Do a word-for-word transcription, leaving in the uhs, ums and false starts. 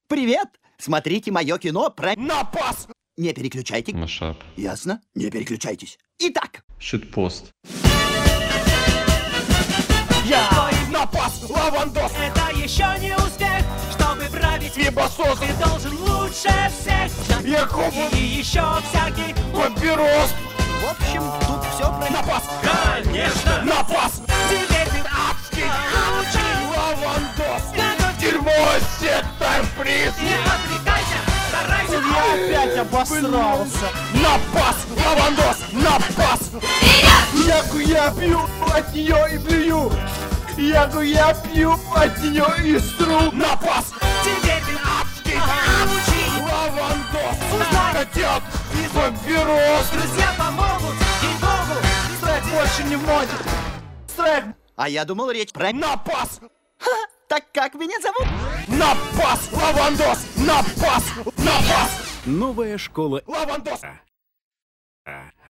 Привет! Смотрите мое кино про... На пас! Не переключайте. Машап. Ясно? Не переключайтесь. Итак, Щитпост. Я на пас! Лавандос! Это еще не успех, чтобы править. Фибосос! Ты должен лучше всех. Я купу! И еще всякий. Папирос! в общем, тут все про... На пас! Конечно. На пас! Теперь ты Адский! учи. Лавандос! Готовь. Дерьмо! Сектор приз! Не отвлекайся. Старайся. Я опять обосрался. На пас! Лавандос! На пас! Яку я пью от нее и плюю! Яку я пью от нее и стру! На пас! Теперь ты Адский! учи. Лавандос! Узнай. Котят! Папирос! Друзья помогут. Ей-богу. Страйк больше не в моде. Страйк. А я думал, речь про... На пас! Так как меня зовут? На пас! Лавандос! На пас! На пас! Новая школа Лавандос!